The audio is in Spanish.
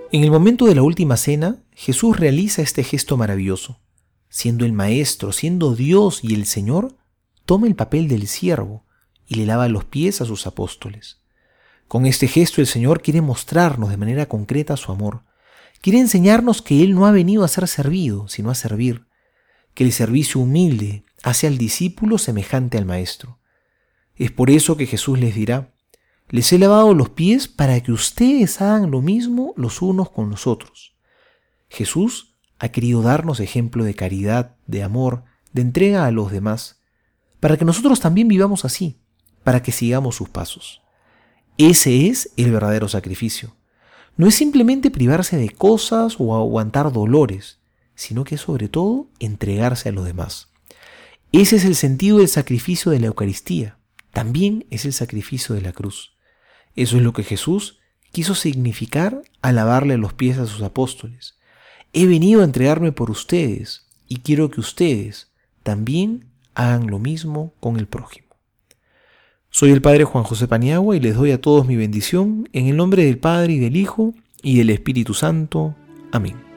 En el momento de la última cena, Jesús realiza este gesto maravilloso. Siendo el Maestro, siendo Dios y el Señor, toma el papel del siervo y le lava los pies a sus apóstoles. Con este gesto el Señor quiere mostrarnos de manera concreta su amor. Quiere enseñarnos que Él no ha venido a ser servido, sino a servir, que el servicio humilde hace al discípulo semejante al Maestro. Es por eso que Jesús les dirá: les he lavado los pies para que ustedes hagan lo mismo los unos con los otros. Jesús ha querido darnos ejemplo de caridad, de amor, de entrega a los demás, para que nosotros también vivamos así, para que sigamos sus pasos. Ese es el verdadero sacrificio. No es simplemente privarse de cosas o aguantar dolores, sino que es sobre todo entregarse a los demás. Ese es el sentido del sacrificio de la Eucaristía. También es el sacrificio de la cruz. Eso es lo que Jesús quiso significar al lavarle los pies a sus apóstoles. He venido a entregarme por ustedes y quiero que ustedes también hagan lo mismo con el prójimo. Soy el Padre Juan José Paniagua y les doy a todos mi bendición en el nombre del Padre y del Hijo y del Espíritu Santo. Amén.